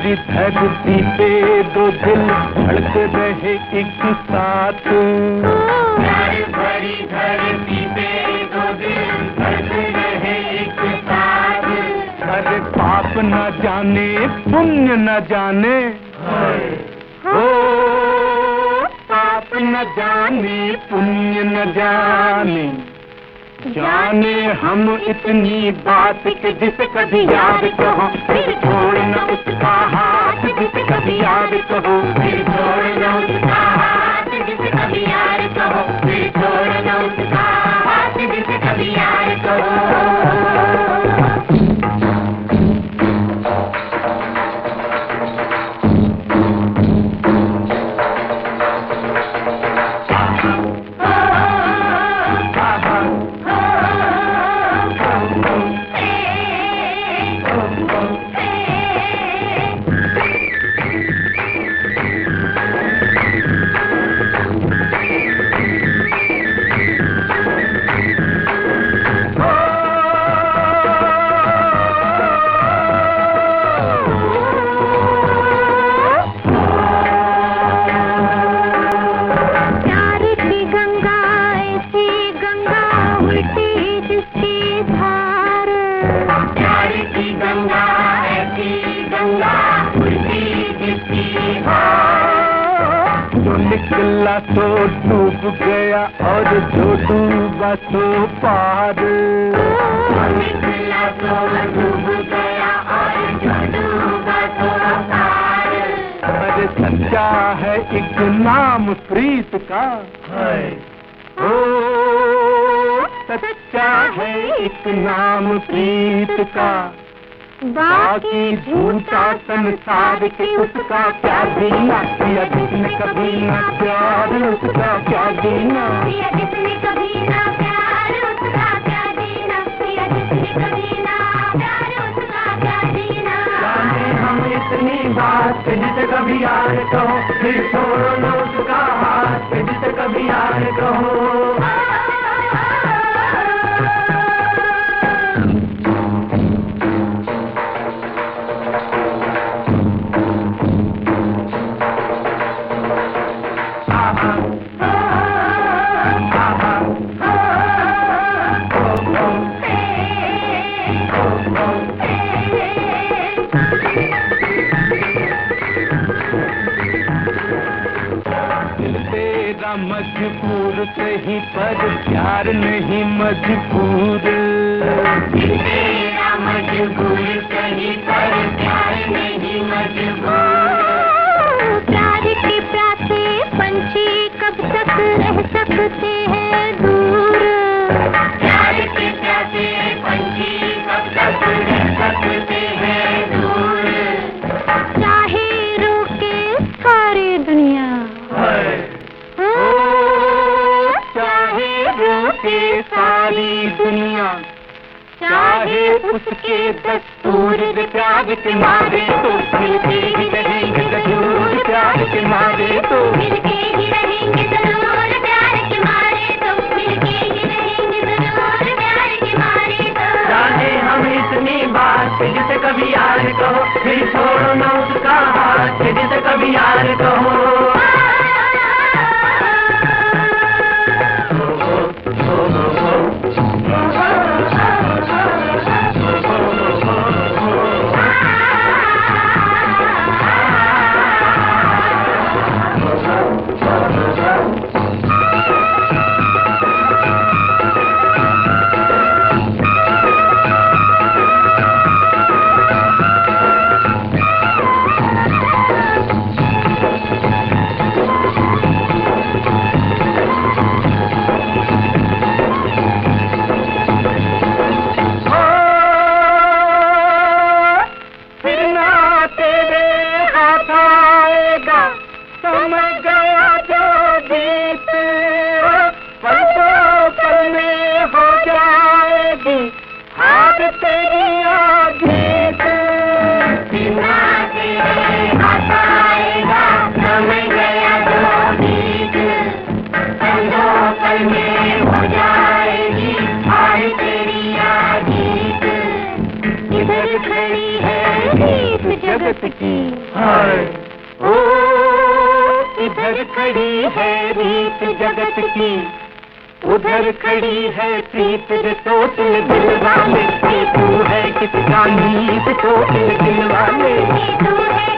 मेरी धरती पे दो दिल धड़क रहे एक साथ। प्यार भरी धरती पे दो दिल धड़क रहे एक साथ। अरे पाप न जाने पुण्य न जाने, ओ पाप न जाने पुण्य न जाने, जाने हम इतनी बात कि जिसे कभी याद कहो फिर छोड़ना उसका हाथ, जिसे कभी याद कहो फिर छोड़ना उसका हाथ, जिसे कभी यार कहो फिर छोड़ना उसका हाथ, जिसे कभी यार कहो। जो निकला तो डूब गया और जो डूबा तो पार। जो निकला तो डूब गया और जो डूबा तो पार। अरे सच्चा है एक नाम प्रीत का, ओ सच्चा है एक नाम प्रीत का, बाकी झूठा संसार के उसका क्या जीना, किया जिसने कभी ना प्यार उसका क्या जीना, किया जिसने कभी ना प्यार उसका क्या जीना, किया जिसने कभी ना प्यार उसका क्या जीना। जाने हम इतनी बात जिसे कभी यार कहो फिर छोड़ो न उसका हाथ, जिसे कभी यार कहो। मजबूर सही पर प्यार नहीं मजबूर, तेरा मजबूर सही पर प्यार नहीं मजबूर। प्यार के प्यासे पंछी कब तक रह सकते हैं दूर, प्यार के प्यासे पंछी कब तक रह सकते हैं दूर। चाहे रोके सारी दुनिया, के सारी दुनिया, चाहे उसके दस्तूर प्यार के मारे तो मिलके ही रहेंगे जरूर, प्यार के मारे तो मिलके ही रहेंगे जरूर, प्यार के मारे तो मिलके ही रहेंगे जरूर, प्यार के मारे तो। जाने हम इतनी बात जिसे कभी यार कहो फिर छोड़ो न उसका हाथ, जिसे कभी यार कहो। हाय ओ इधर खड़ी है रीत जगत की, उधर खड़ी है प्रीत जो सोच ले दिल वाले, तू है किसका नीत सोच ले दिल वाले, तू है